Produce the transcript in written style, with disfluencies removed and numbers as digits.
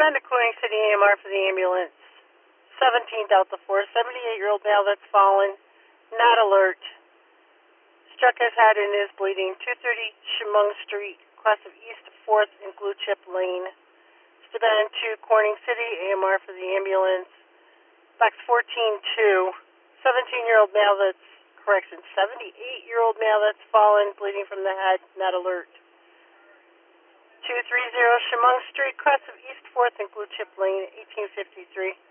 10 to Corning City AMR for the ambulance. 17 Delta 4, 78-year-old male that's fallen, not alert. Struck his head and is bleeding. 230 Chemung Street, class of East 4th and Blue Chip Lane. Staben 2, Corning City, AMR for the ambulance. Box 14-2, 17-year-old male that's, 78-year-old male that's fallen, bleeding from the head, not alert. 230 Chemung Street, class of East 4th and Blue Chip Lane, 1853.